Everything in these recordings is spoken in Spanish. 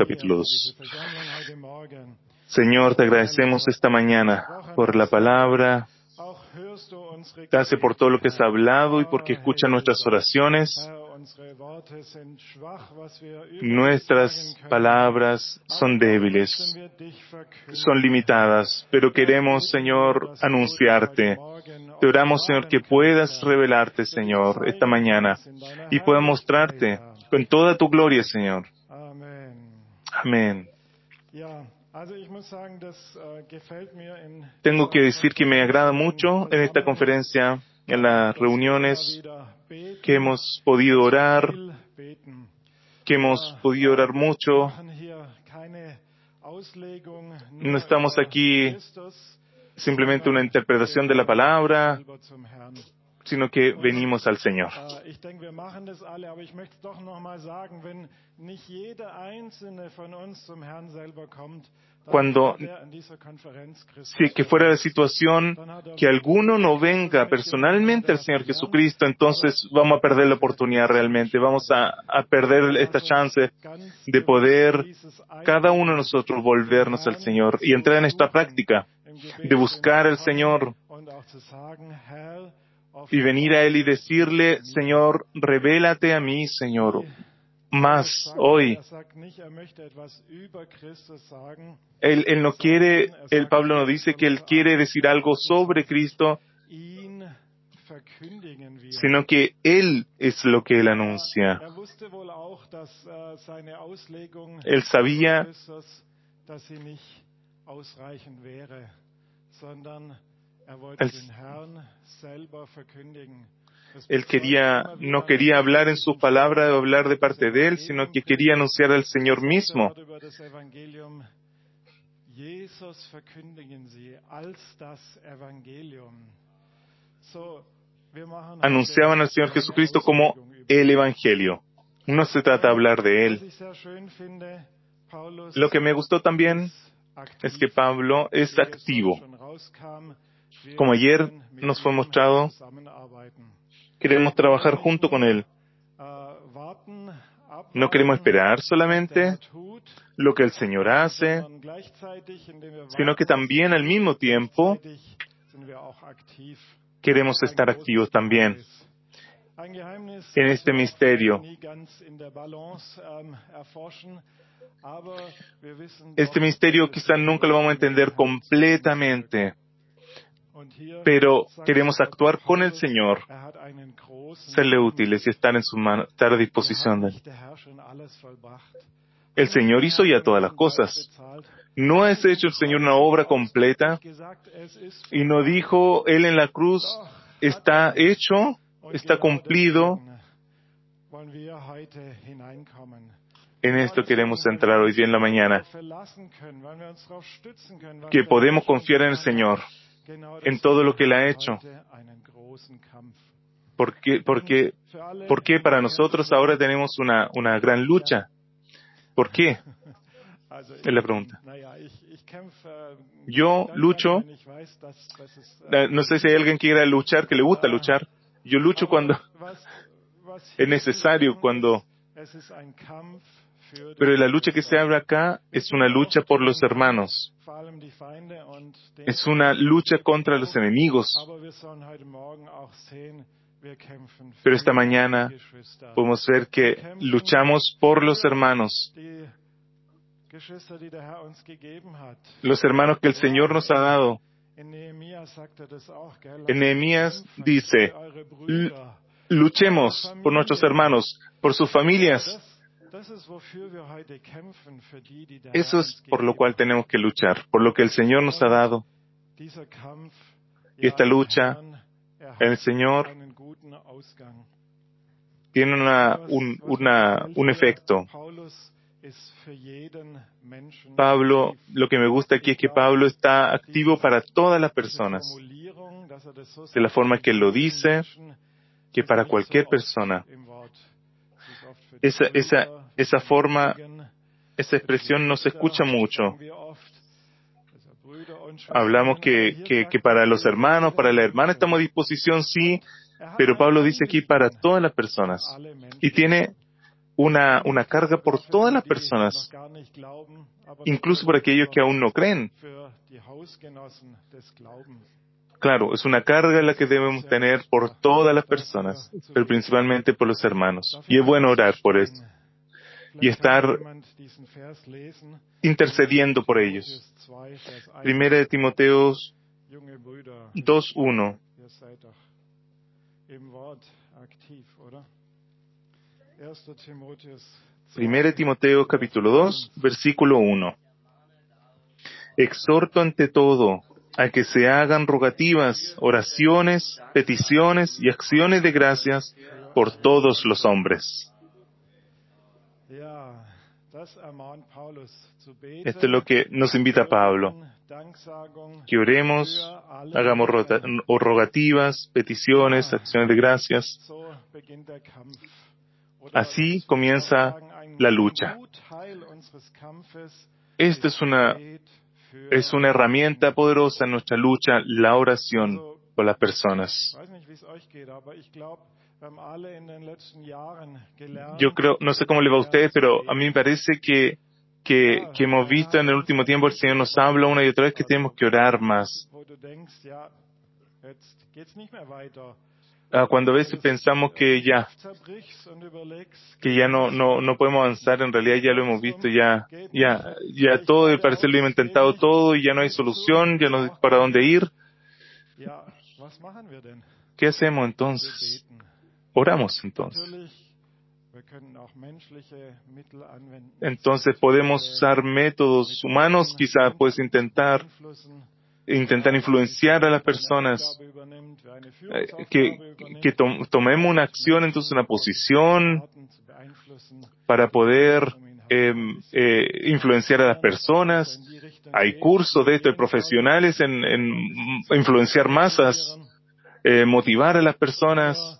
capítulo 2. Señor, te agradecemos esta mañana por la palabra. Gracias por todo lo que has hablado y porque escuchas nuestras oraciones. Nuestras palabras son débiles, son limitadas, pero queremos, Señor, anunciarte. Te oramos, Señor, que puedas revelarte, Señor, esta mañana y puedas mostrarte con toda tu gloria, Señor. Amén. Tengo que decir que me agrada mucho en esta conferencia, en las reuniones, que hemos podido orar, mucho. No estamos aquí simplemente una interpretación de la palabra, sino que venimos al Señor. Cuando, si que fuera la situación que alguno no venga personalmente al Señor Jesucristo, entonces vamos a perder la oportunidad realmente, vamos a perder esta chance de poder cada uno de nosotros volvernos al Señor y entrar en esta práctica de buscar al Señor y venir a Él y decirle, Señor, revélate a mí, Señor, más hoy. Él no quiere, Pablo no dice que él quiere decir algo sobre Cristo, sino que Él es lo que Él anuncia. Él sabía no quería hablar en sus palabras o hablar de parte de Él, sino que quería anunciar al Señor mismo. Anunciaban al Señor Jesucristo como el Evangelio. No se trata de hablar de Él. Lo que me gustó también es que Pablo es activo. Como ayer nos fue mostrado, queremos trabajar junto con Él. No queremos esperar solamente lo que el Señor hace, sino que también al mismo tiempo queremos estar activos también en este misterio. Este misterio quizás nunca lo vamos a entender completamente, pero queremos actuar con el Señor, serle útiles y estar en su mano, estar a disposición de Él. El Señor hizo ya todas las cosas. ¿No ha hecho el Señor una obra completa? Y no dijo Él en la cruz, está hecho, está cumplido. En esto queremos entrar hoy día en la mañana, que podemos confiar en el Señor, en todo lo que Él ha hecho. ¿Por qué para nosotros ahora tenemos una gran lucha? ¿Por qué? Es la pregunta. Yo lucho, no sé si hay alguien que quiera luchar, que le gusta luchar. Yo lucho cuando es necesario, pero la lucha que se abre acá es una lucha por los hermanos. Es una lucha contra los enemigos. Pero esta mañana podemos ver que luchamos por los hermanos. Los hermanos que el Señor nos ha dado. En Nehemías dice, luchemos por nuestros hermanos, por sus familias. Eso es por lo cual tenemos que luchar, por lo que el Señor nos ha dado. Y esta lucha, el Señor tiene un efecto. Pablo, lo que me gusta aquí es que Pablo está activo para todas las personas, de la forma que él lo dice, que para cualquier persona. Esa forma, esa expresión no se escucha mucho. Hablamos que para los hermanos, para la hermana estamos a disposición, sí, pero Pablo dice aquí para todas las personas. Y tiene una carga por todas las personas, incluso por aquellos que aún no creen. Claro, es una carga la que debemos tener por todas las personas, pero principalmente por los hermanos. Y es bueno orar por esto y estar intercediendo por ellos. Primera de Timoteo 2:1. Primera de Timoteo capítulo 2, versículo 1. Exhorto ante todo a que se hagan rogativas, oraciones, peticiones y acciones de gracias por todos los hombres. Esto es lo que nos invita Pablo, que oremos, hagamos rogativas, peticiones, acciones de gracias. Así comienza la lucha. Esta es una herramienta poderosa en nuestra lucha, la oración por las personas. Yo creo, no sé cómo le va a ustedes, pero a mí me parece que hemos visto en el último tiempo, el Señor nos habla una y otra vez que tenemos que orar más. Cuando a veces pensamos que ya no podemos avanzar, en realidad ya lo hemos visto, ya todo, al parecer lo hemos intentado todo y ya no hay solución, ya no hay para dónde ir. ¿Qué hacemos entonces? Oramos entonces. Entonces podemos usar métodos humanos, quizás puedes intentar influenciar a las personas, que tomemos una acción, entonces una posición para poder influenciar a las personas. Hay cursos de esto, hay profesionales en influenciar masas, motivar a las personas.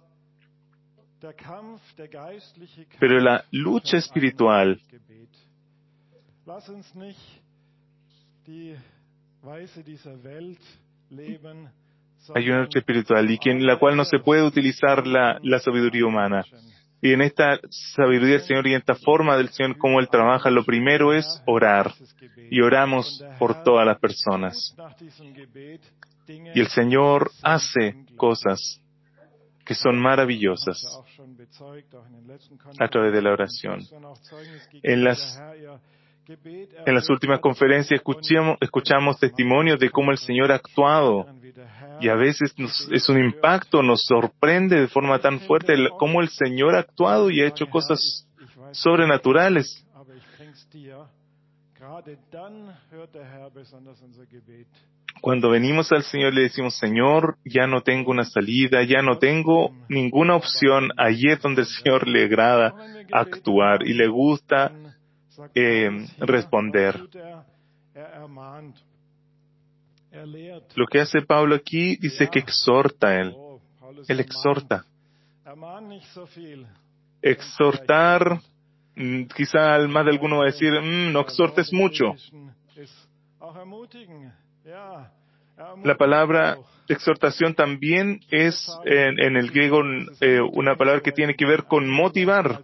Pero la lucha espiritual, hay una lucha espiritual y en la cual no se puede utilizar la sabiduría humana. Y en esta sabiduría del Señor y en esta forma del Señor, como Él trabaja, lo primero es orar. Y oramos por todas las personas. Y el Señor hace cosas que son maravillosas a través de la oración. En las últimas conferencias escuchamos testimonios de cómo el Señor ha actuado, y a veces es un impacto, nos sorprende de forma tan fuerte cómo el Señor ha actuado y ha hecho cosas sobrenaturales. Cuando venimos al Señor le decimos, Señor, ya no tengo una salida, ya no tengo ninguna opción. Allí es donde el Señor le agrada actuar y le gusta responder. Lo que hace Pablo aquí dice que exhorta a él. Él exhorta. Exhortar, quizá más de alguno va a decir, no exhortes mucho. La palabra exhortación también es en el griego una palabra que tiene que ver con motivar,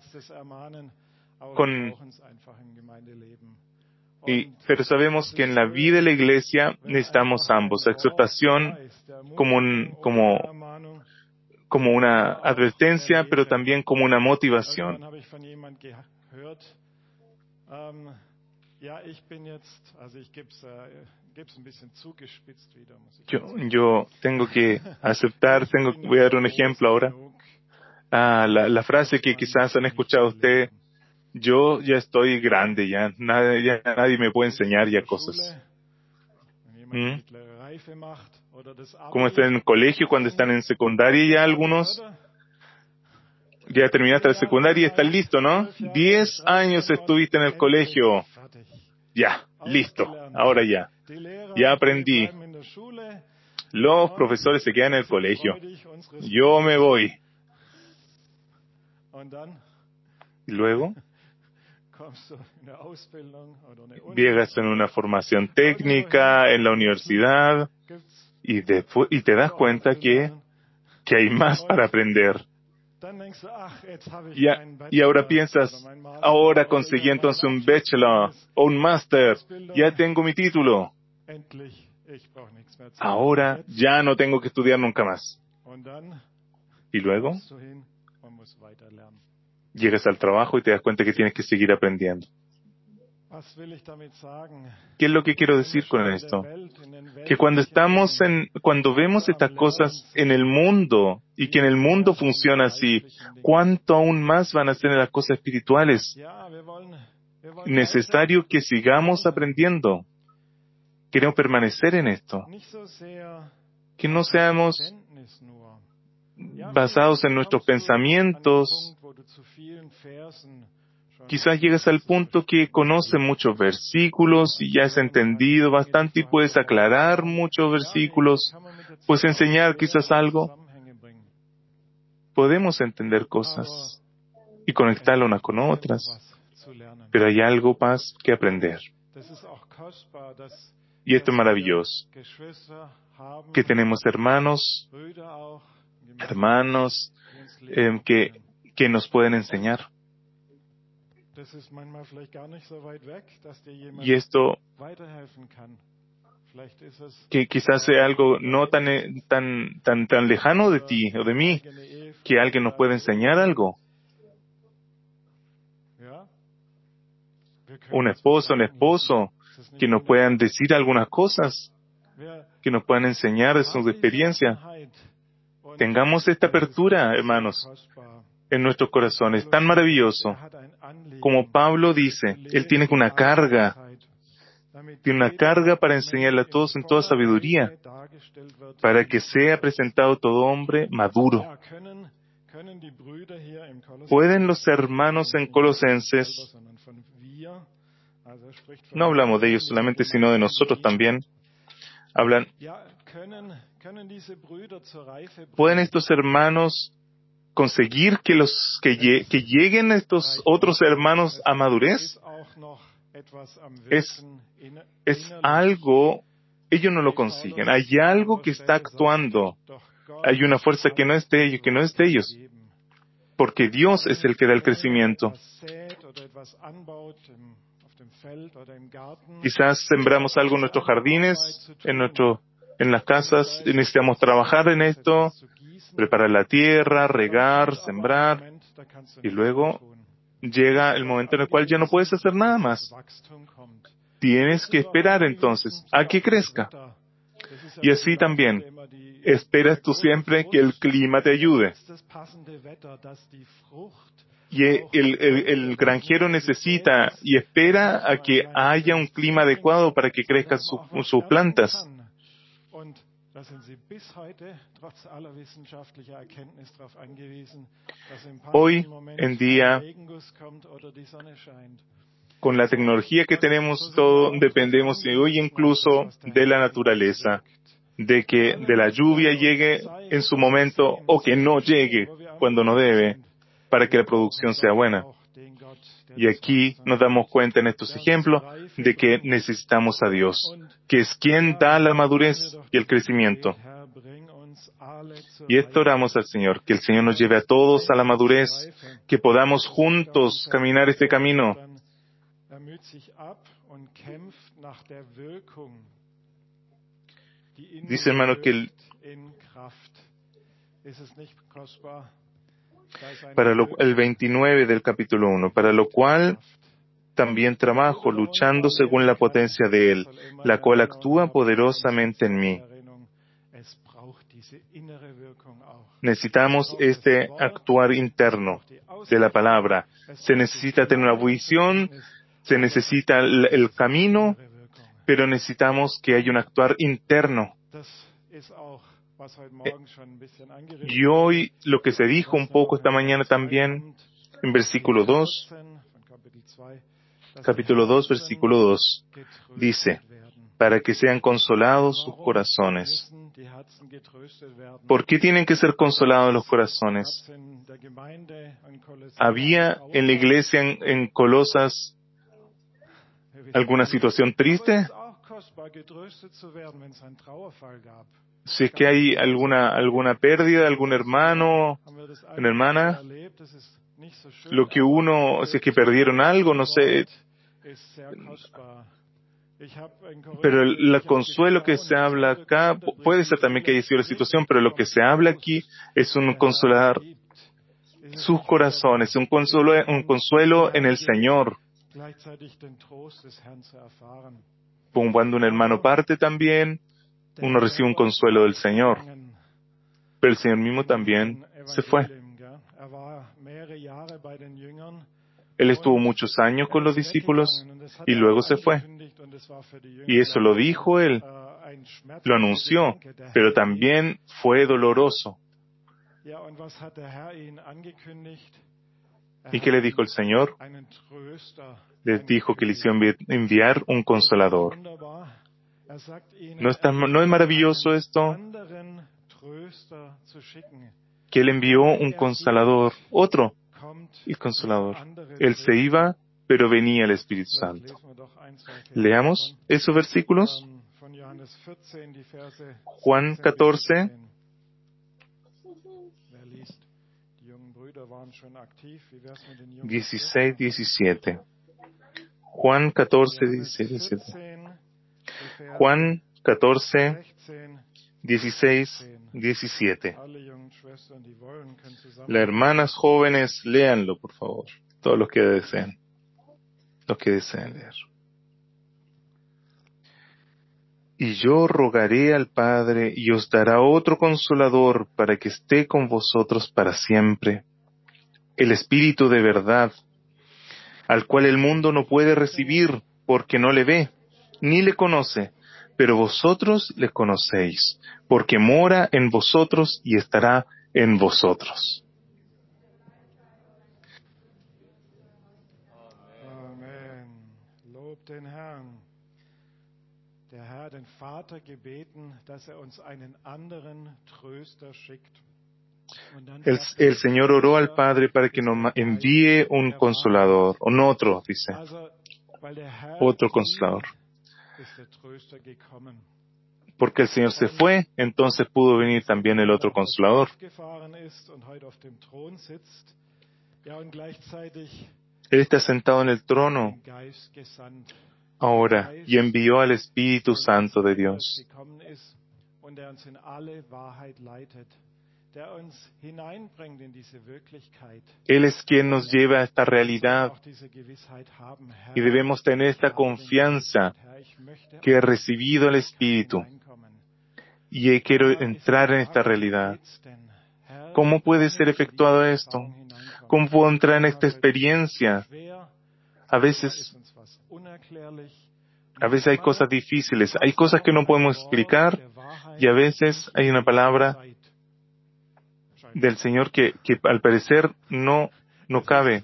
pero sabemos que en la vida de la iglesia necesitamos ambos, la exhortación como una advertencia, pero también como una motivación. Yo tengo que aceptar, voy a dar un ejemplo ahora. La frase que quizás han escuchado ustedes, yo ya estoy grande, ya nadie me puede enseñar ya cosas. Como están en el colegio, cuando están en secundaria ya algunos, ya terminaste la secundaria y estás listo, ¿no? 10 años estuviste en el colegio, ya, listo, ahora ya aprendí. Los profesores se quedan en el colegio, yo me voy. Y luego llegas en una formación técnica en la universidad y te das cuenta que hay más para aprender. Y ahora piensas, ahora conseguí entonces un bachelor o un master, ya tengo mi título. Ahora ya no tengo que estudiar nunca más. Y luego llegas al trabajo y te das cuenta que tienes que seguir aprendiendo. ¿Qué es lo que quiero decir con esto? Que cuando vemos estas cosas en el mundo y que en el mundo funciona así, ¿cuánto aún más van a ser en las cosas espirituales? Necesario que sigamos aprendiendo. Queremos permanecer en esto. Que no seamos basados en nuestros pensamientos. Quizás llegas al punto que conoces muchos versículos y ya has entendido bastante y puedes aclarar muchos versículos, puedes enseñar quizás algo. Podemos entender cosas y conectarlas unas con otras, pero hay algo más que aprender. Y esto es maravilloso, que tenemos hermanos que nos pueden enseñar. Y esto que quizás sea algo no tan lejano de ti o de mí, que alguien nos puede enseñar algo. Una esposa, un esposo, que nos puedan decir algunas cosas, que nos puedan enseñar de su experiencia. Tengamos esta apertura, hermanos, en nuestros corazones, tan maravilloso. Como Pablo dice, él tiene una carga para enseñarle a todos en toda sabiduría, para que sea presentado todo hombre maduro. ¿Pueden los hermanos en Colosenses, no hablamos de ellos solamente, sino de nosotros también, ¿pueden estos hermanos conseguir que lleguen estos otros hermanos a madurez? Es algo, ellos no lo consiguen. Hay algo que está actuando. Hay una fuerza que no es de ellos, porque Dios es el que da el crecimiento. Quizás sembramos algo en nuestros jardines, en las casas, y necesitamos trabajar en esto, preparar la tierra, regar, sembrar, y luego llega el momento en el cual ya no puedes hacer nada más. Tienes que esperar entonces a que crezca. Y así también, esperas tú siempre que el clima te ayude. Y el granjero necesita y espera a que haya un clima adecuado para que crezcan sus plantas. Hoy en día, con la tecnología que tenemos, todo dependemos hoy incluso de la naturaleza, de que de la lluvia llegue en su momento o que no llegue cuando no debe, para que la producción sea buena. Y aquí nos damos cuenta en estos ejemplos de que necesitamos a Dios, que es quien da la madurez y el crecimiento. Y esto oramos al Señor, que el Señor nos lleve a todos a la madurez, que podamos juntos caminar este camino. Dice, hermano, que el 29 del capítulo 1, para lo cual también trabajo, luchando según la potencia de Él, la cual actúa poderosamente en mí. Necesitamos este actuar interno de la palabra. Se necesita tener una visión, se necesita el camino, pero necesitamos que haya un actuar interno. Y hoy lo que se dijo un poco esta mañana también, en versículo 2, capítulo 2, versículo 2, dice, para que sean consolados sus corazones. ¿Por qué tienen que ser consolados los corazones? ¿Había en la iglesia en Colosas alguna situación triste? Si es que hay alguna pérdida de algún hermano, una hermana, si es que perdieron algo, no sé, pero el consuelo que se habla acá, puede ser también que haya sido la situación, pero lo que se habla aquí es un consolar sus corazones, un consuelo en el Señor. Cuando un hermano parte también, uno recibe un consuelo del Señor. Pero el Señor mismo también se fue. Él estuvo muchos años con los discípulos y luego se fue. Y eso lo dijo Él, lo anunció, pero también fue doloroso. ¿Y qué le dijo el Señor? Les dijo que le hicieron enviar un consolador. ¿No es maravilloso esto? Que Él envió un consolador, otro, el consolador. Él se iba, pero venía el Espíritu Santo. Leamos esos versículos. Juan 14. 16, 17. Juan 14, 16, 17. Juan 14, 16, 17. Las hermanas jóvenes, léanlo, por favor. Todos los que deseen. Los que deseen leer. Y yo rogaré al Padre y os dará otro consolador para que esté con vosotros para siempre. El Espíritu de verdad, al cual el mundo no puede recibir porque no le ve, ni le conoce, pero vosotros le conocéis, porque mora en vosotros y estará en vosotros. Amen. Lob den Herrn. Der Herr hat den Vater gebeten, dass uns einen anderen Tröster schickt. El Señor oró al Padre para que nos envíe un consolador, o no otro, dice, otro consolador. Porque el Señor se fue, entonces pudo venir también el otro consolador. Él está sentado en el trono ahora y envió al Espíritu Santo de Dios. Él es quien nos lleva a esta realidad y debemos tener esta confianza que he recibido el Espíritu y quiero entrar en esta realidad. ¿Cómo puede ser efectuado esto? ¿Cómo puedo entrar en esta experiencia? A veces hay cosas difíciles, hay cosas que no podemos explicar y a veces hay una palabra del Señor que al parecer no cabe.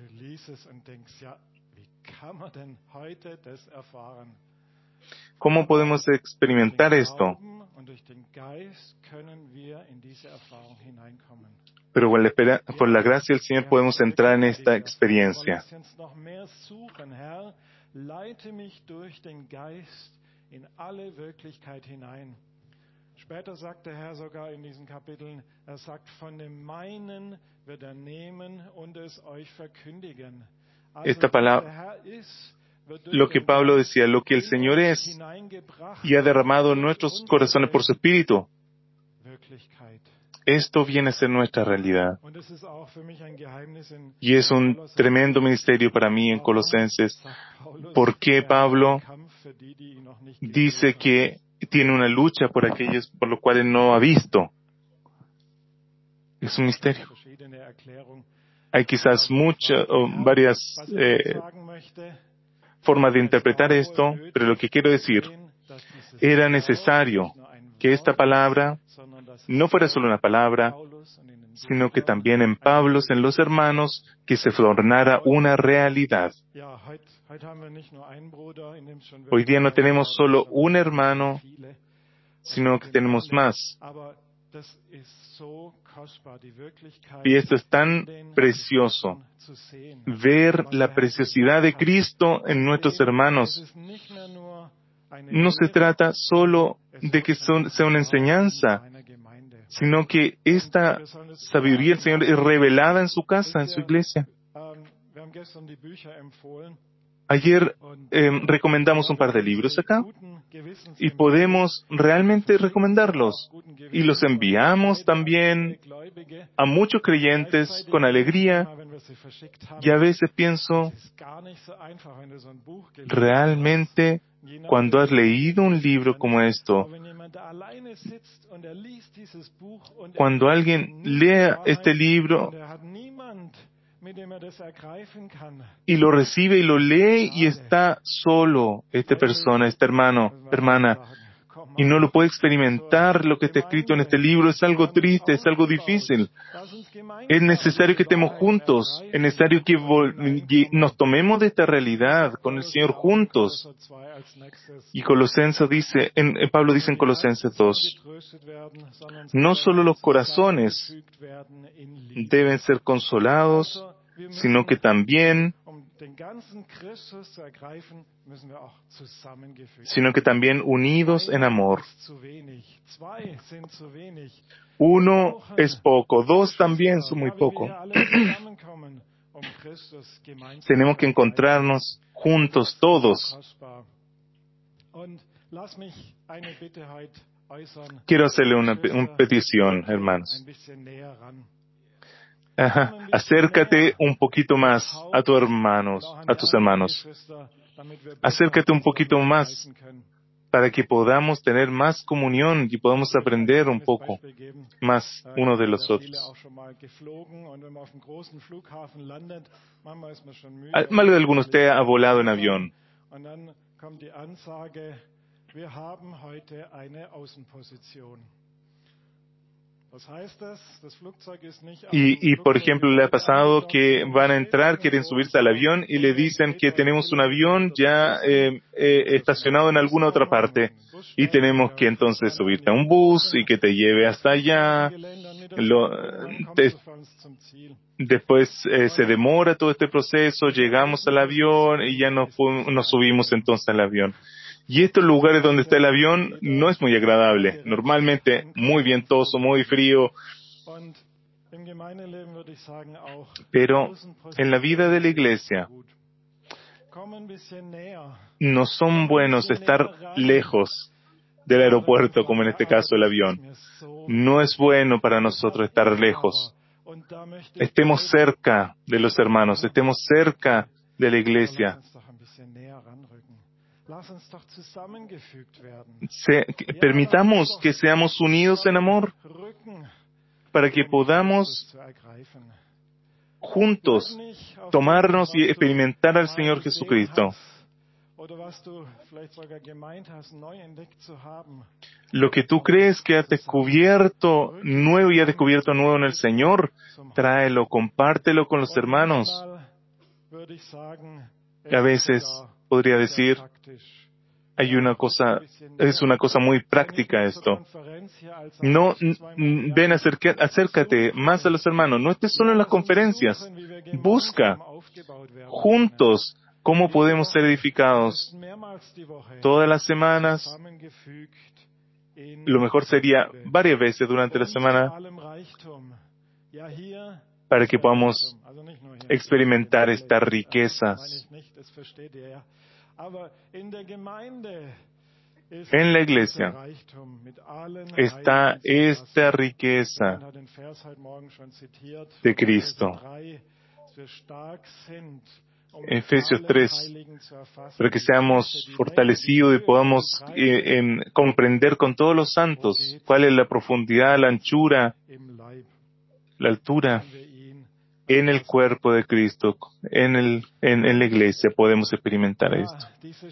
¿Cómo podemos experimentar esto? Pero por la gracia del Señor podemos entrar en esta experiencia. Später sagt der Herr sogar in diesen Kapiteln, sagt, von dem meinen wird nehmen und es euch verkündigen. Esta palabra, lo que Pablo decía, lo que el Señor es y ha derramado en nuestros corazones por su Espíritu, esto viene a ser nuestra realidad. Y es un tremendo ministerio para mí en Colosenses. ¿Por qué Pablo dice que tiene una lucha por aquellos por los cuales no ha visto? Es un misterio. Hay quizás varias formas de interpretar esto, pero lo que quiero decir, era necesario que esta palabra no fuera solo una palabra, sino que también en Pablo, en los hermanos, que se tornara una realidad. Hoy día no tenemos solo un hermano, sino que tenemos más. Y esto es tan precioso, ver la preciosidad de Cristo en nuestros hermanos. No se trata solo de que sea una enseñanza, sino que esta sabiduría del Señor es revelada en su casa, en su iglesia. Ayer recomendamos un par de libros acá y podemos realmente recomendarlos y los enviamos también a muchos creyentes con alegría, y a veces pienso, realmente cuando has leído un libro como esto, cuando alguien lea este libro y lo recibe y lo lee y está solo, esta persona, este hermano, hermana, y no lo puede experimentar lo que está escrito en este libro, es algo triste, es algo difícil. Es necesario que estemos juntos, es necesario que nos tomemos de esta realidad con el Señor juntos. Y Colosenses dice, Pablo dice en Colosenses 2, no solo los corazones deben ser consolados, sino que también unidos en amor. Uno es poco, dos también son muy poco. Tenemos que encontrarnos juntos todos. Quiero hacerle una petición, hermanos. Acércate un poquito más a tus hermanos. Acércate un poquito más para que podamos tener más comunión y podamos aprender un poco más uno de los otros. Más de alguno de ustedes ha volado en avión. Y por ejemplo, le ha pasado que van a entrar, quieren subirse al avión y le dicen que tenemos un avión ya estacionado en alguna otra parte y tenemos que entonces subirte a un bus y que te lleve hasta allá. Después se demora todo este proceso, llegamos al avión y ya nos subimos entonces al avión. Y estos lugares donde está el avión no es muy agradable. Normalmente muy vientoso, muy frío. Pero en la vida de la iglesia no son buenos estar lejos del aeropuerto, como en este caso el avión. No es bueno para nosotros estar lejos. Estemos cerca de los hermanos, estemos cerca de la iglesia. Permitamos que seamos unidos en amor para que podamos juntos tomarnos y experimentar al Señor Jesucristo. Lo que tú crees que has descubierto nuevo y has descubierto nuevo en el Señor, tráelo, compártelo con los hermanos. A veces podría decir, es una cosa muy práctica esto. No, ven, acércate más a los hermanos. No estés solo en las conferencias. Busca juntos cómo podemos ser edificados todas las semanas. Lo mejor sería varias veces durante la semana para que podamos experimentar estas riquezas. En la iglesia está esta riqueza de Cristo. Efesios 3, para que seamos fortalecidos y podamos comprender con todos los santos cuál es la profundidad, la anchura, la altura en el cuerpo de Cristo, en la iglesia podemos experimentar esto.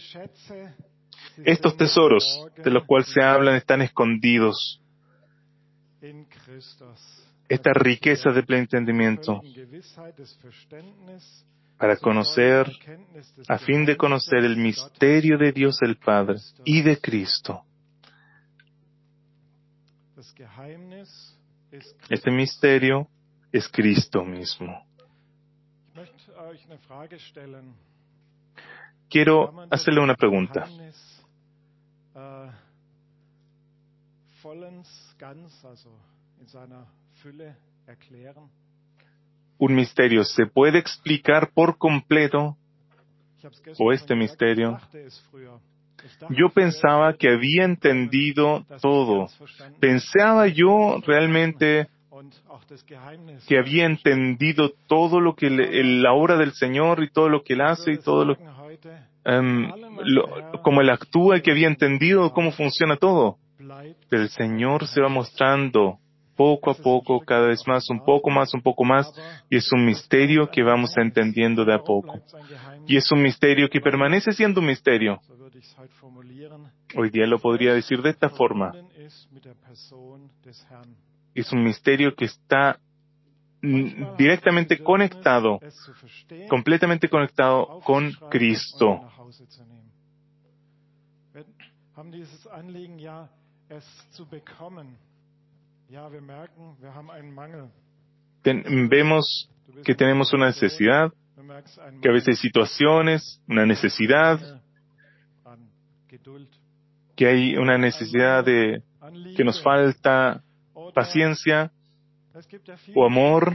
Estos tesoros de los cuales se hablan están escondidos. Esta riqueza de pleno entendimiento para conocer, a fin de conocer el misterio de Dios el Padre y de Cristo. Este misterio es Cristo mismo. Quiero hacerle una pregunta. Un misterio se puede explicar por completo, o este misterio. Yo pensaba que había entendido todo. Pensaba yo realmente que había entendido todo lo que la obra del Señor y todo lo que Él hace y todo cómo Él actúa y que había entendido cómo funciona todo. Pero el Señor se va mostrando poco a poco, cada vez más, un poco más, y es un misterio que vamos entendiendo de a poco. Y es un misterio que permanece siendo un misterio. Hoy día lo podría decir de esta forma. Es un misterio que está directamente conectado, completamente conectado con Cristo. Vemos que tenemos una necesidad, que a veces hay situaciones, una necesidad, que hay una necesidad de que nos falta paciencia o amor.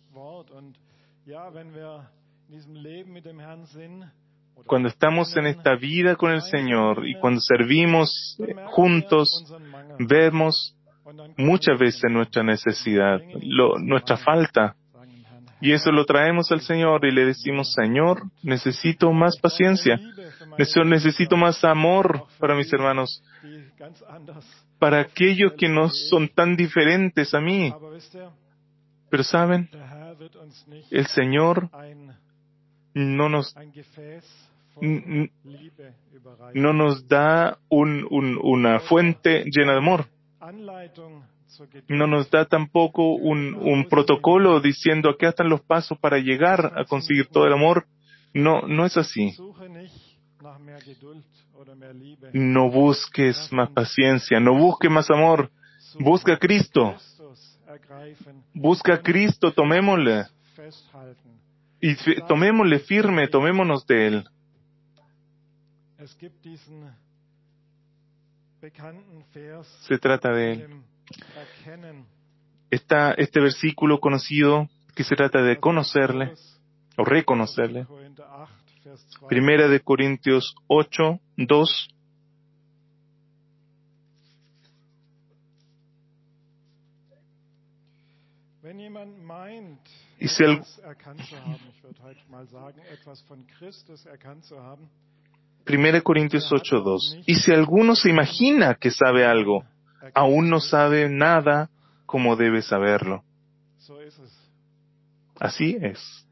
Cuando estamos en esta vida con el Señor y cuando servimos juntos, vemos muchas veces nuestra necesidad, nuestra falta. Y eso lo traemos al Señor y le decimos, Señor, necesito más paciencia, necesito más amor para mis hermanos, para aquellos que no son tan diferentes a mí. Pero ¿saben? El Señor no nos da una fuente llena de amor. No nos da tampoco un protocolo diciendo acá están los pasos para llegar a conseguir todo el amor. No es así. No busques más paciencia, no busques más amor. Busca a Cristo. Busca a Cristo, tomémosle. Y tomémosle firme, tomémonos de Él. Se trata de Él. Está este versículo conocido que se trata de conocerle o reconocerle. Primera de Corintios 8, 2. Y si Primera de Corintios 8, 2. Y si alguno se imagina que sabe algo, aún no sabe nada como debe saberlo. Así es.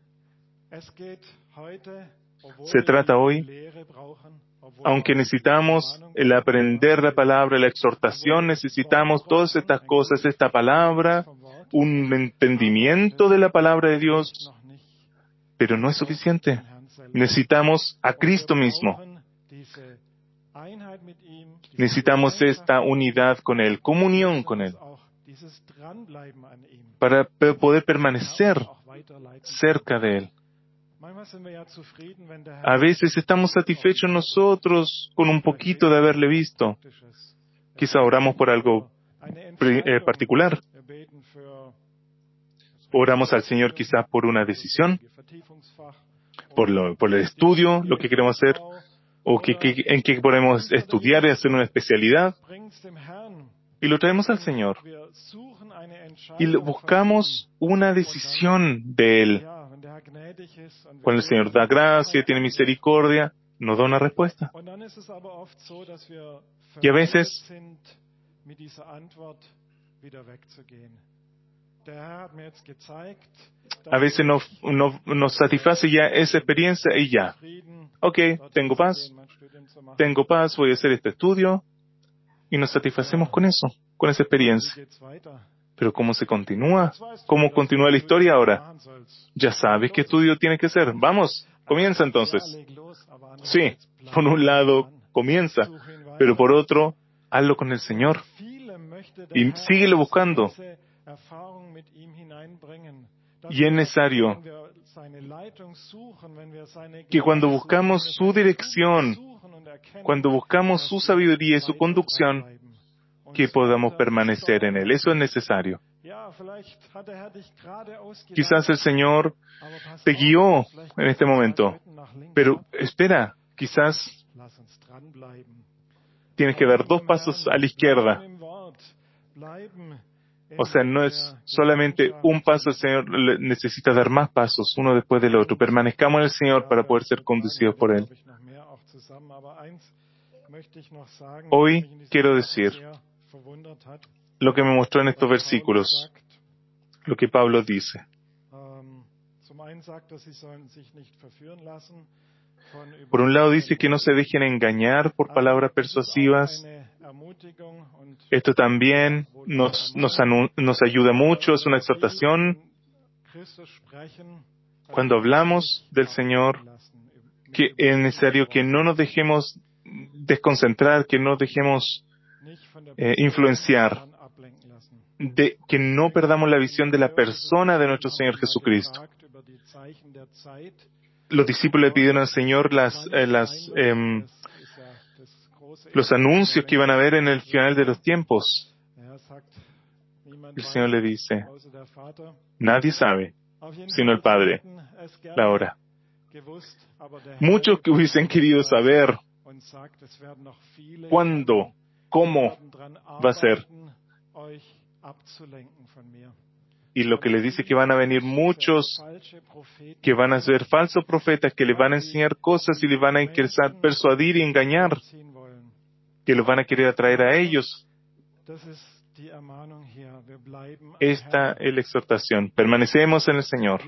Se trata hoy, aunque necesitamos el aprender la palabra, la exhortación, necesitamos todas estas cosas, esta palabra, un entendimiento de la palabra de Dios, pero no es suficiente. Necesitamos a Cristo mismo. Necesitamos esta unidad con Él, comunión con Él, para poder permanecer cerca de Él. A veces estamos satisfechos nosotros con un poquito de haberle visto. Quizá oramos por algo particular. Oramos al Señor quizás por una decisión, por el estudio, lo que queremos hacer, o en qué podemos estudiar y hacer una especialidad. Y lo traemos al Señor. Y buscamos una decisión de Él. Cuando el Señor da gracia, tiene misericordia, nos da una respuesta. Y a veces nos satisface ya esa experiencia y ya. Ok, tengo paz, voy a hacer este estudio y nos satisfacemos con eso, con esa experiencia. Pero ¿cómo se continúa? ¿Cómo continúa la historia ahora? Ya sabes qué estudio tiene que ser. Vamos, comienza entonces. Sí, por un lado, comienza, pero por otro, hazlo con el Señor. Y síguelo buscando. Y es necesario que cuando buscamos su dirección, cuando buscamos su sabiduría y su conducción, que podamos permanecer en Él. Eso es necesario. Quizás el Señor te guió en este momento, pero espera, quizás tienes que dar 2 pasos a la izquierda. O sea, no es solamente un paso, el Señor necesita dar más pasos, uno después del otro. Permanezcamos en el Señor para poder ser conducidos por Él. Hoy quiero decir lo que me mostró en estos versículos, lo que Pablo dice. Por un lado dice que no se dejen engañar por palabras persuasivas. Esto también nos ayuda mucho, es una exhortación. Cuando hablamos del Señor, que es necesario que no nos dejemos desconcentrar, que no dejemos influenciar, de que no perdamos la visión de la persona de nuestro Señor Jesucristo. Los discípulos le pidieron al Señor los anuncios que iban a haber en el final de los tiempos. El Señor le dice, nadie sabe, sino el Padre, la hora. Muchos que hubiesen querido saber cuándo, cómo va a ser. Y lo que le dice que van a venir muchos que van a ser falsos profetas, que les van a enseñar cosas y les van a querer persuadir y engañar, que los van a querer atraer a ellos. Esta es la exhortación. Permanecemos en el Señor.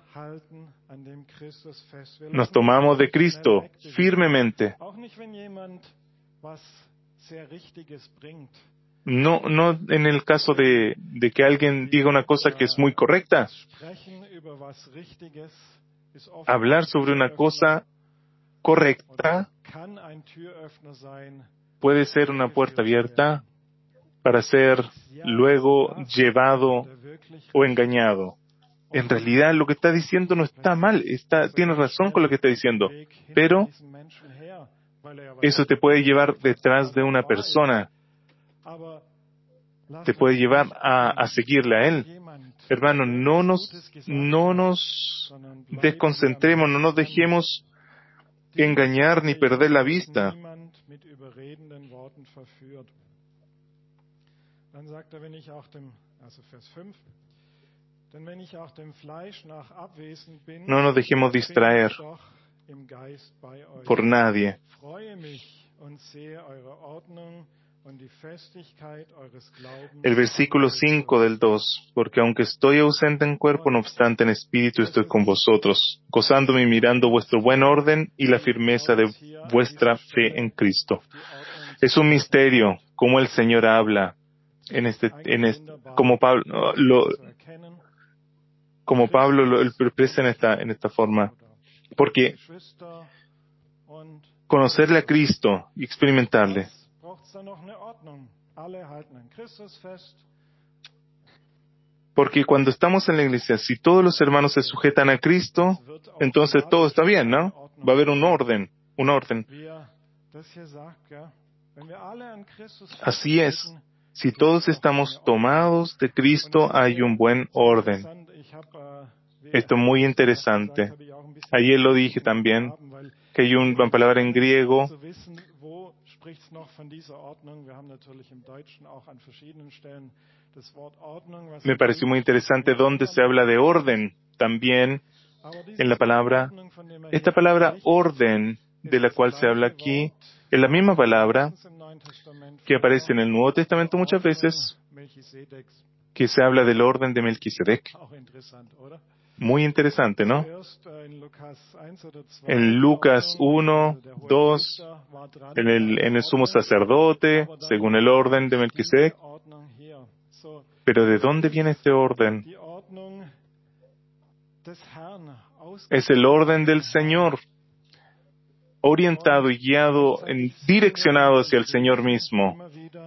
Nos tomamos de Cristo firmemente. No en el caso de que alguien diga una cosa que es muy correcta. Hablar sobre una cosa correcta puede ser una puerta abierta para ser luego llevado o engañado. En realidad lo que está diciendo no está mal, tiene razón con lo que está diciendo, pero eso te puede llevar detrás de una persona, te puede llevar a seguirle a él. Hermano, no nos desconcentremos, no nos dejemos engañar ni perder la vista. No nos dejemos distraer por nadie. El versículo 5 del 2, porque aunque estoy ausente en cuerpo, no obstante en espíritu estoy con vosotros, gozándome y mirando vuestro buen orden y la firmeza de vuestra fe en Cristo. Es un misterio cómo el Señor habla como Pablo lo expresa en esta forma. Porque conocerle a Cristo y experimentarle. Porque cuando estamos en la iglesia, si todos los hermanos se sujetan a Cristo, entonces todo está bien, ¿no? Va a haber un orden. Así es. Si todos estamos tomados de Cristo, hay un buen orden. Esto es muy interesante. Ayer lo dije también, que hay una palabra en griego me pareció muy interesante donde se habla de orden también en la palabra. Esta palabra orden de la cual se habla aquí es la misma palabra que aparece en el Nuevo Testamento muchas veces, que se habla del orden de Melquisedec. Muy interesante, ¿no? En Lucas 1, 2, en el sumo sacerdote, según el orden de Melquisedec. Pero ¿de dónde viene este orden? Es el orden del Señor, orientado y guiado, direccionado hacia el Señor mismo.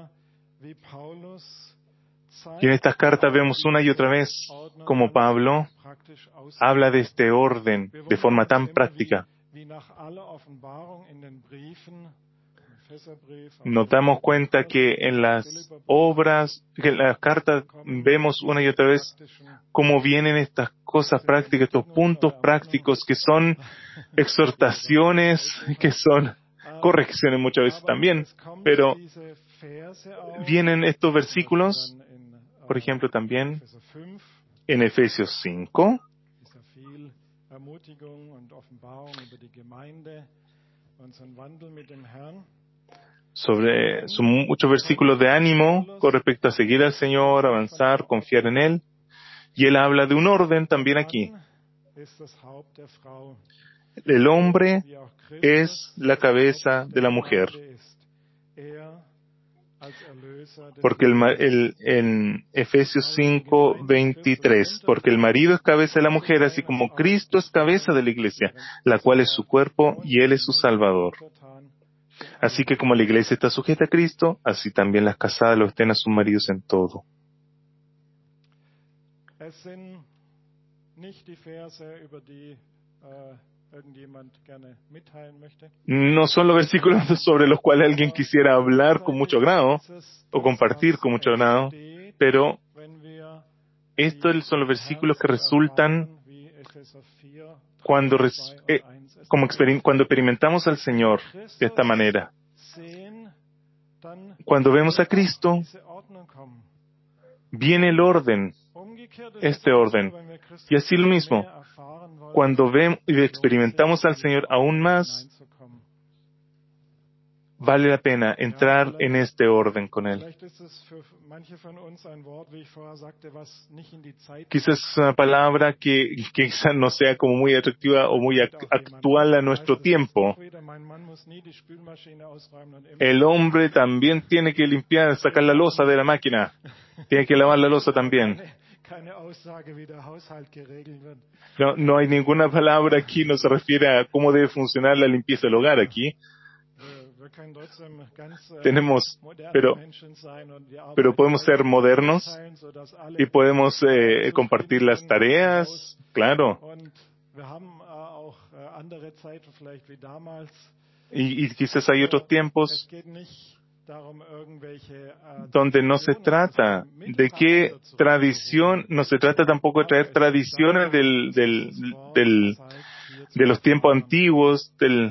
Y en estas cartas vemos una y otra vez como Pablo habla de este orden de forma tan práctica. Nos damos cuenta que en las obras, que en las cartas vemos una y otra vez cómo vienen estas cosas prácticas, estos puntos prácticos que son exhortaciones, que son correcciones muchas veces también, pero vienen estos versículos, por ejemplo, también en Efesios 5, son muchos versículos de ánimo con respecto a seguir al Señor, avanzar, confiar en Él, y Él habla de un orden también aquí. El hombre es la cabeza de la mujer, porque en Efesios 5:23, porque el marido es cabeza de la mujer, así como Cristo es cabeza de la iglesia, la cual es su cuerpo y Él es su Salvador. Así que como la iglesia está sujeta a Cristo, así también las casadas lo estén a sus maridos en todo. No son los versículos sobre los cuales alguien quisiera hablar con mucho grado o compartir con mucho grado, pero estos son los versículos que resultan cuando experimentamos al Señor de esta manera. Cuando vemos a Cristo, viene el orden, este orden. Y así lo mismo, cuando vemos y experimentamos al Señor aún más, vale la pena entrar en este orden con Él. Quizás es una palabra que quizás no sea como muy atractiva o muy actual a nuestro tiempo. El hombre también tiene que limpiar, sacar la loza de la máquina. Tiene que lavar la loza también. No hay ninguna palabra aquí, no se refiere a cómo debe funcionar la limpieza del hogar aquí. Tenemos, pero podemos ser modernos y podemos compartir las tareas, claro. Y quizás hay otros tiempos donde no se trata de qué tradición, no se trata tampoco de traer tradiciones de los tiempos antiguos,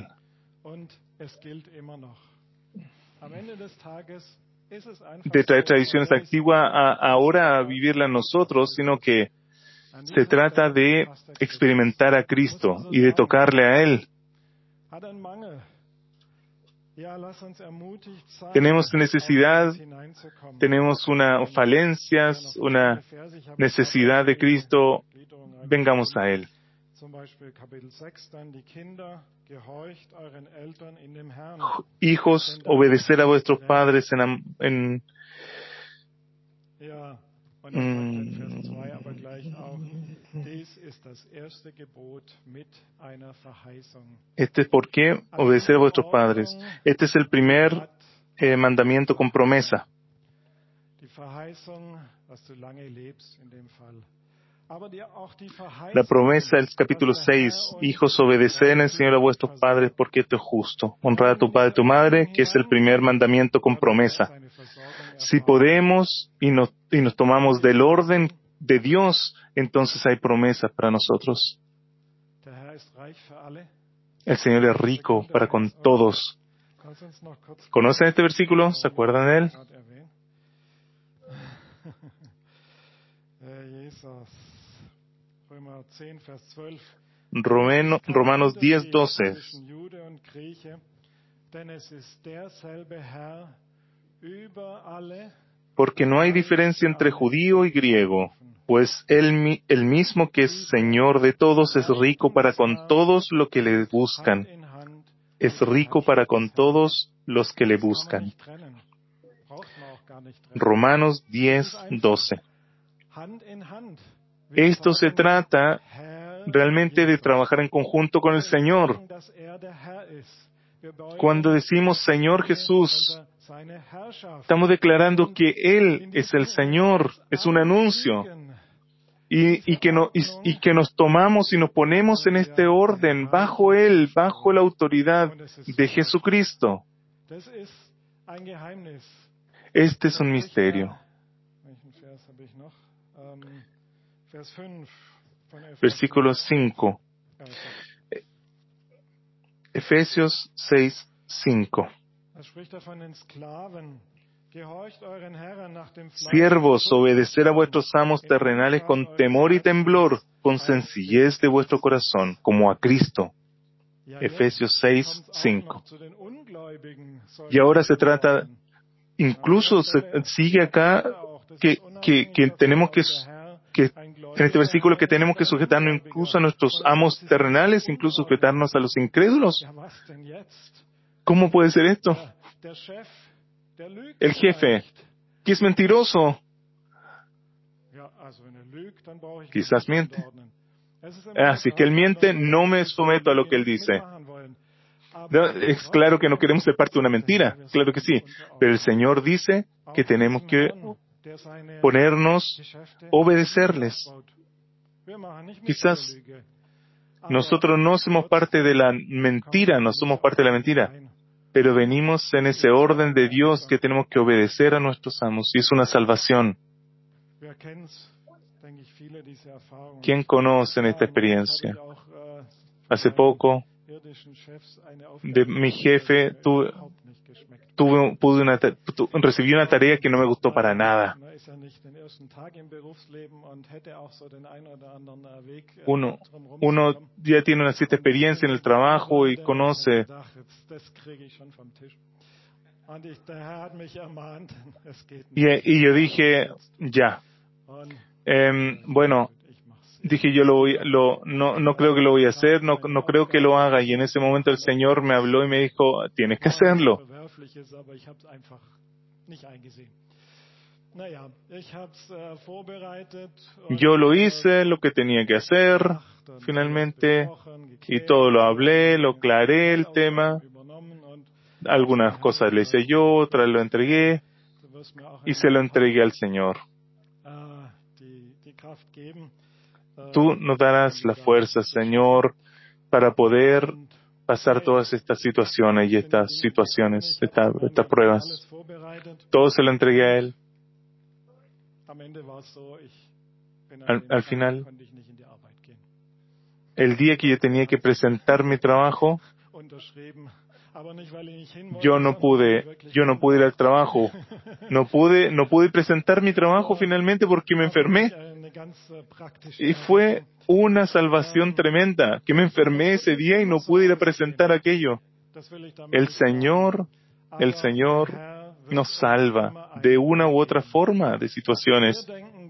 de traer tradiciones antiguas ahora a vivirlas nosotros, sino que se trata de experimentar a Cristo y de tocarle a Él. Tenemos necesidad, tenemos una falencias, una necesidad de Cristo, vengamos a Él. Hijos, obedecer a vuestros padres Este es por qué obedecer a vuestros padres. Este es el primer mandamiento con promesa. La promesa del capítulo 6, hijos, obedeced en el Señor a vuestros padres porque esto es justo. Honrad a tu padre y tu madre, que es el primer mandamiento con promesa. Si podemos y nos tomamos del orden de Dios, entonces hay promesas para nosotros. El Señor es rico para con todos. ¿Conocen este versículo? ¿Se acuerdan de él? Romanos 10:12. Porque no hay diferencia entre judío y griego, pues el mismo que es Señor de todos es rico para con todos los que le buscan. Es rico para con todos los que le buscan. Romanos 10:12. Esto se trata realmente de trabajar en conjunto con el Señor. Cuando decimos Señor Jesús, estamos declarando que Él es el Señor, es un anuncio. Y que nos tomamos y nos ponemos en este orden, bajo Él, bajo la autoridad de Jesucristo. Este es un misterio. Versículo 5. Efesios 6, 5. Siervos, obedecer a vuestros amos terrenales con temor y temblor, con sencillez de vuestro corazón, como a Cristo. Efesios 6, 5. Y ahora se trata, incluso sigue acá, que tenemos que en este versículo que tenemos que sujetarnos incluso a nuestros amos terrenales, incluso sujetarnos a los incrédulos. ¿Cómo puede ser esto? El jefe, que es mentiroso, quizás miente. Así que él miente, no me someto a lo que él dice. No, es claro que no queremos ser parte de una mentira, claro que sí, pero el Señor dice que tenemos que ponernos, obedecerles. Quizás nosotros no somos parte de la mentira, no somos parte de la mentira, pero venimos en ese orden de Dios que tenemos que obedecer a nuestros amos, y es una salvación. ¿Quién conoce esta experiencia? Hace poco, de mi jefe, recibí una tarea que no me gustó para nada. Uno ya tiene una cierta experiencia en el trabajo y conoce. Y yo dije, ya. Bueno, dije yo no creo que lo voy a hacer, no creo que lo haga. Y en ese momento el Señor me habló y me dijo, tienes que hacerlo. Yo lo hice, lo que tenía que hacer, finalmente, y todo lo hablé, lo aclaré el tema. Algunas cosas le hice yo, otras lo entregué, y se lo entregué al Señor. Tú nos darás la fuerza, Señor, para poder pasar todas estas situaciones y estas pruebas. Todo se lo entregué a Él. Al final, el día que yo tenía que presentar mi trabajo, yo no pude ir al trabajo. No pude presentar mi trabajo finalmente porque me enfermé. Y fue una salvación tremenda, que me enfermé ese día y no pude ir a presentar aquello. El Señor nos salva de una u otra forma de situaciones.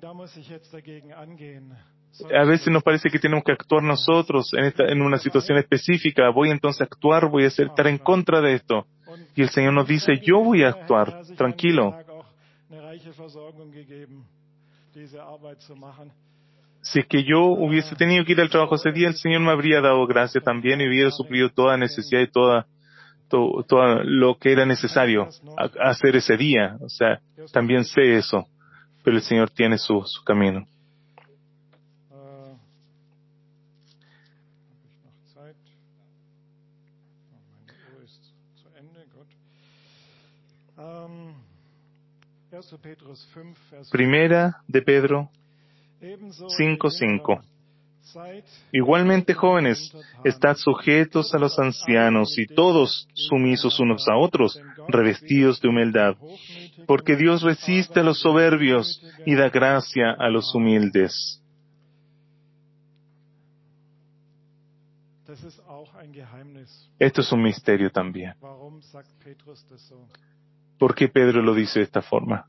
A veces nos parece que tenemos que actuar nosotros en una situación específica. Voy entonces a actuar, voy a estar en contra de esto. Y el Señor nos dice, yo voy a actuar, tranquilo. Si es que yo hubiese tenido que ir al trabajo ese día, el Señor me habría dado gracia también y hubiera suplido toda necesidad y todo lo que era necesario hacer ese día. O sea, también sé eso, pero el Señor tiene su camino. Primera de Pedro 5:5. Igualmente, jóvenes, estad sujetos a los ancianos y todos sumisos unos a otros, revestidos de humildad, porque Dios resiste a los soberbios y da gracia a los humildes. Esto es un misterio también. ¿Por qué Pedro lo dice de esta forma?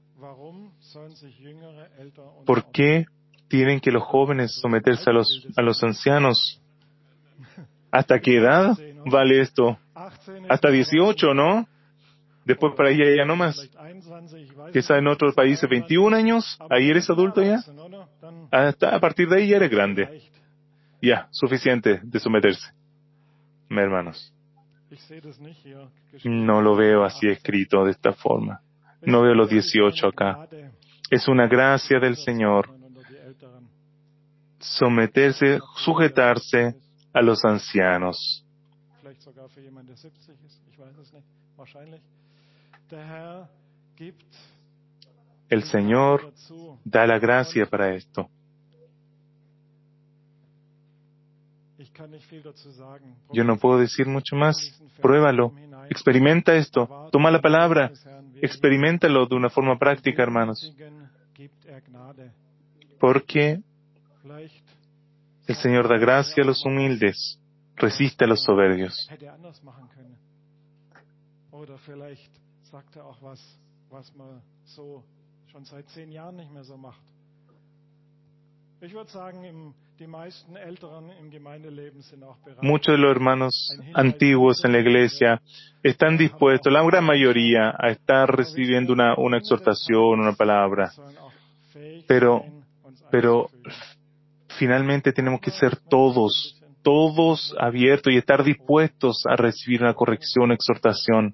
¿Por qué tienen que los jóvenes someterse a los ancianos? ¿Hasta qué edad vale esto? Hasta 18, ¿no? Después para allá ya no más. Quizá en otros países 21 años, ahí eres adulto ya. Hasta a partir de ahí ya eres grande. Ya, suficiente de someterse. Mis hermanos, no lo veo así escrito de esta forma. No veo los 18 acá. Es una gracia del Señor someterse, sujetarse a los ancianos. El Señor da la gracia para esto. Yo no puedo decir mucho más. Pruébalo. Experimenta esto. Toma la palabra. Experiméntalo de una forma práctica, hermanos. Porque el Señor da gracia a los humildes, resiste a los soberbios. Muchos de los hermanos antiguos en la iglesia están dispuestos, la gran mayoría, a estar recibiendo una exhortación, una palabra. Pero finalmente tenemos que ser todos abiertos y estar dispuestos a recibir una corrección, una exhortación.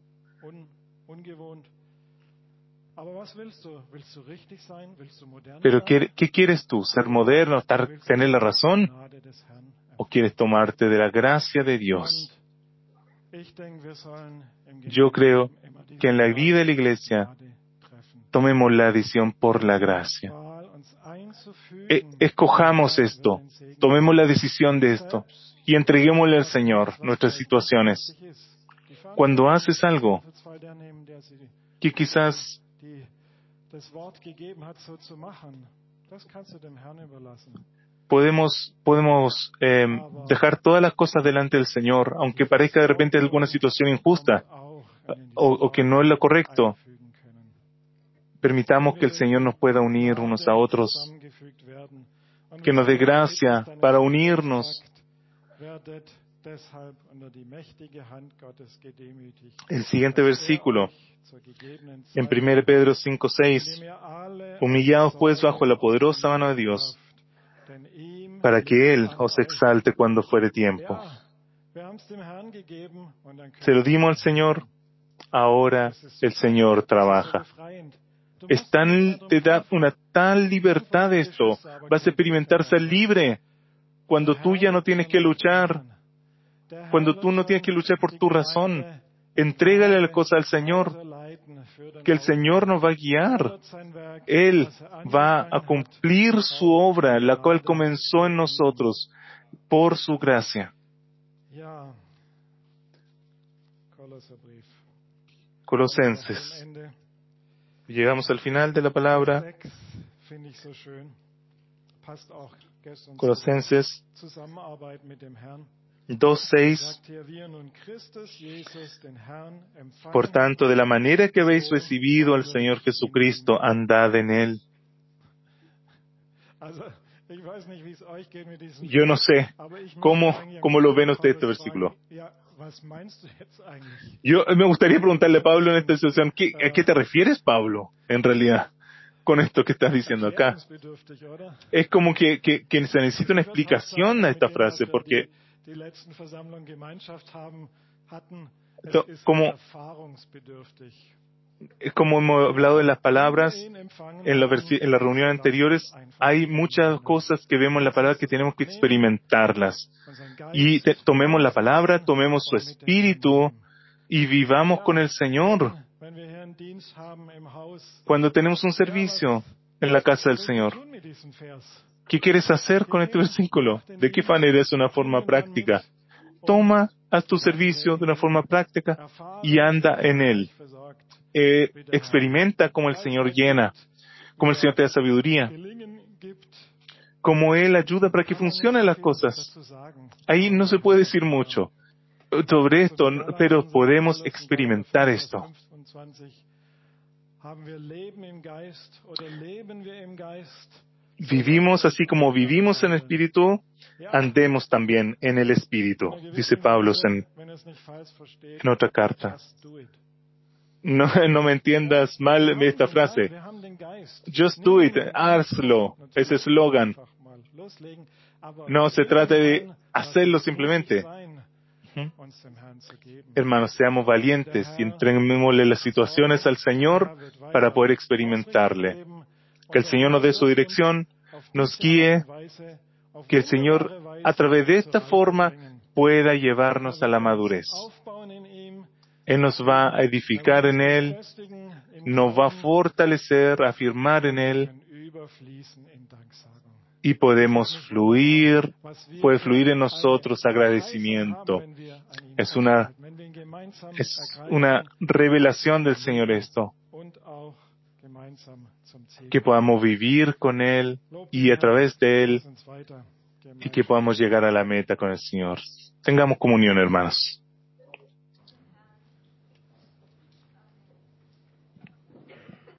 Pero ¿qué quieres tú? ¿Ser moderno? ¿Tener la razón? ¿O quieres tomarte de la gracia de Dios? Yo creo que en la vida de la iglesia tomemos la decisión por la gracia. Escojamos esto, tomemos la decisión de esto y entreguémosle al Señor nuestras situaciones. Cuando haces algo que quizás podemos dejar todas las cosas delante del Señor, aunque parezca de repente alguna situación injusta o que no es lo correcto. Permitamos que el Señor nos pueda unir unos a otros, que nos dé gracia para unirnos. El siguiente versículo, en 1 Pedro 5:6, humillaos pues bajo la poderosa mano de Dios, para que Él os exalte cuando fuere tiempo. Se lo dimos al Señor, ahora el Señor trabaja. Te da una tal libertad esto. Vas a experimentar ser libre cuando tú ya no tienes que luchar, cuando tú no tienes que luchar por tu razón. Entrégale la cosa al Señor, que el Señor nos va a guiar. Él va a cumplir su obra, la cual comenzó en nosotros, por su gracia. Colosenses. Llegamos al final de la palabra. Colosenses 2:6. Por tanto, de la manera que habéis recibido al Señor Jesucristo, andad en Él. Yo no sé cómo lo ven ustedes este versículo. Yo me gustaría preguntarle a Pablo en esta situación, ¿a qué te refieres, Pablo, en realidad, con esto que estás diciendo acá? Es como que se necesita una explicación a esta frase, porque como hemos hablado de las palabras en las reuniones anteriores, hay muchas cosas que vemos en la palabra que tenemos que experimentarlas. Y tomemos la palabra, tomemos su espíritu y vivamos con el Señor. Cuando tenemos un servicio en la casa del Señor, ¿qué quieres hacer con este versículo? ¿De qué manera es una forma práctica? Haz tu servicio de una forma práctica y anda en él. Experimenta cómo el Señor llena, cómo el Señor te da sabiduría, cómo Él ayuda para que funcionen las cosas. Ahí no se puede decir mucho sobre esto, pero podemos experimentar esto. Vivimos así como vivimos en el Espíritu, andemos también en el Espíritu, dice Pablo en otra carta. No me entiendas mal esta frase. Just do it, hazlo, ese eslogan. No se trata de hacerlo simplemente. Hermanos, seamos valientes y entreguémosle las situaciones al Señor para poder experimentarle. Que el Señor nos dé su dirección, nos guíe, que el Señor, a través de esta forma, pueda llevarnos a la madurez. Él nos va a edificar en Él, nos va a fortalecer, afirmar en Él, y podemos fluir, puede fluir en nosotros agradecimiento. Es una revelación del Señor esto, que podamos vivir con Él y a través de Él, y que podamos llegar a la meta con el Señor. Tengamos comunión, hermanos.